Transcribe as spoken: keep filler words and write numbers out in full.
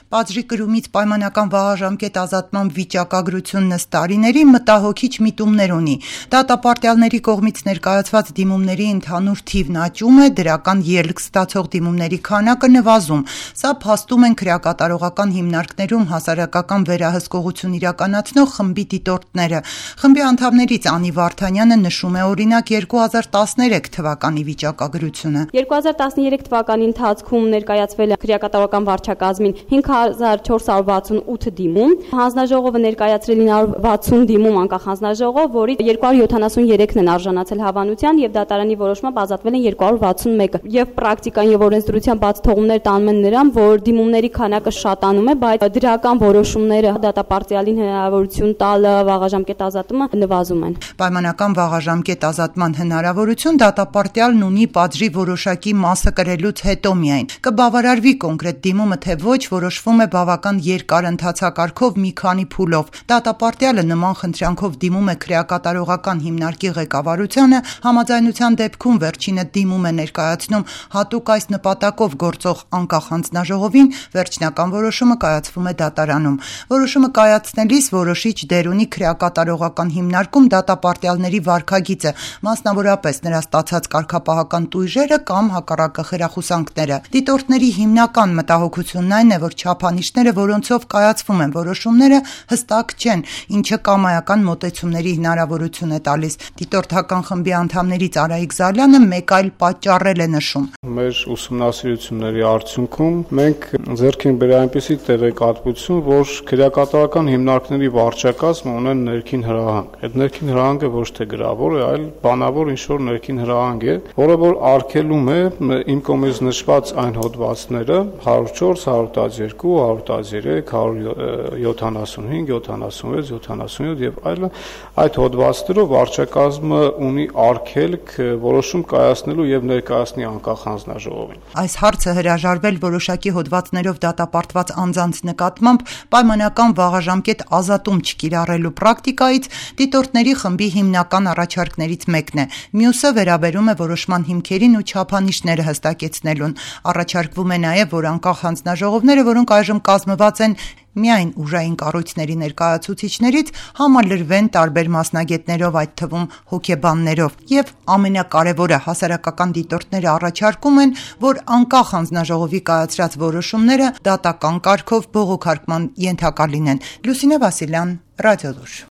Պատժի կրումից պայմանական վաղաժամկետ ազատման վիճակագրությունն ըստ տարիների մտահոգիչ միտումներ ունի։ Դատապարտյալների կողմից ներկայացված դիմումների ընդհանուր թիվն աճում է, դրական ելք ստացող դիմումների քանակը նվազում։ Սա փաստում են քրեակատարողական հիմնարկներում հասարակական վերահսկողություն իրականացնող խմբի դիտորդները։ Խմբի անդամներից Անի Վարդանյանը նշում է օրինակ երկու հազար տասներեք թվականի վիճակագրությունը։ երկու հազար տասներեք թվականի ընթացքում ներկայացվել է քրեակատարողական վարչակազմին հինգ հազար չորս հարյուր վաթսունութ դիմում, հանձնաժողովը ներկայացրել ինը հարյուր վաթսուն դիմում անկախ հանձնաժողով, որի երկու հարյուր յոթանասուններեքն են արժանացել հավանության եւ դատարանի որոշմամբ ազատվել են երկու հարյուր վաթսունմեկը։ Եվ պրակտիկան եւ օրենսդրության բաց թողումներ տանում են նրան, որ դիմումների քանակը շատանում է, բայց դրական որոշումները դատապարտյալին հնարավորություն տալ վաղաժամկետ ազատումը նվազում են։ Պայմանական վաղաժամկետ ազատման հնարավորություն դատապարտյալն ունի պատժի որոշակի մասը կրելուց հետո միայն։ Կբավարարվի կոնկրետ դիմումը թե ոչ, որոշվում է բավական երկար ընթացակարգով մի քանի փուլով։ Դատապարտյալը նման խնդրանքով դիմում է քրեակատարողական հիմնարկի ղեկավարությանը, համաձայնության դեպքում վերջինը դիմում է ներկայացնում հատուկ այս նպատակով գործող անկախ հանձնաժողովին, վերջնական որոշումը կայացվում է դատարանում։ Որոշումը կայացնելիս որոշիչ դեր ունի քրեակատարողական հիմնարկում դատապարտյալների վարքագիծը, մասնավորապես նրա ստացած կարգապահական տույժերը կամ հակառակը խրախուսանքները։ Դիտորդների հիմնական մտահոգությունն այն է, որ չափանիշները, որոնցով կայացվում են որոշումները, հստակ չեն, ինչը կամայական մոտեցումների հնարավորություն է տալիս։ Դիտորդական խմբի անդամներից Արայիկ Զալյանը մեկ այլ պատճառել է նշում։ Մեր ուսումնասիրությունների արդյունքում մենք ձեռք ենք բերել այնպիսի տեղեկատվություն, որ քրեակատարական հիմնարկների վարչակազմը ունեն ներքին հրահանգ։ Այդ ներքին հրահանգը ոչ թե գրավոր է, այլ բանավոր ինչ-որ ներքին հրահանգ է, որը որ արգելում է իմ կողմից նշված այն հոդվածները հարյուր չորս, հարյուր տասներկու, հարյուր տասներեք, հարյուր յոթանասունհինգ, յոթանասունվեց, յոթանասունյոթ եւ այլն, այդ հոդվածներով վարչակազմը ունի արգելք որոշում կայացնելու եւ ներկայացնի անկախ հանձնաժողովին։ Այս հարցը հրաժարվել որոշակի հոդվածներով դատապարտված անձանց նկատմամբ պայմանական վաղաժամկետ ազատում չկիրառելու պրակտիկայից դիտորդների խմբի հիմնական առաջարկներից մեկն է։ Մյուսը վերաբերում է որոշման հիմքերին ու չափանիշները հստակեցնելուն։ Առաջարկվում է նաև, որ անկախ հանձնաժողովները, որոնք այժմ կազմված են միայն ուժային կառույցների ներկայացուցիչներից, համալրվեն տարբեր մասնագետներով, այդ թվում հոգեբաններով։ Եվ ամենակարևորը, հասարակական դիտորդները առաջարկում են, որ անկախ հանձնաժողովի կայացրած որոշումները դատական կարգով բողոքարկման ենթակա լինեն։ Լուսինե Վասիլյան, Ռադիոլուր։